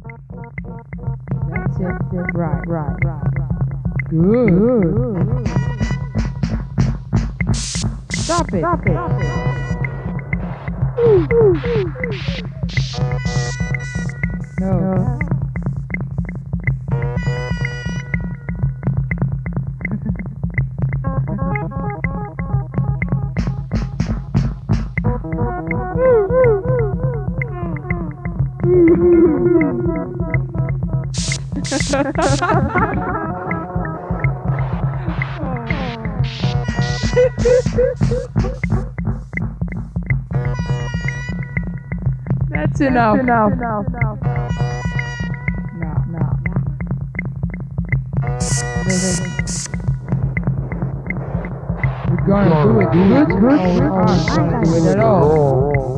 That's it. Right. Good. Stop it. No. That's enough. No. We're gonna do it good. No, we aren't gonna do it at all.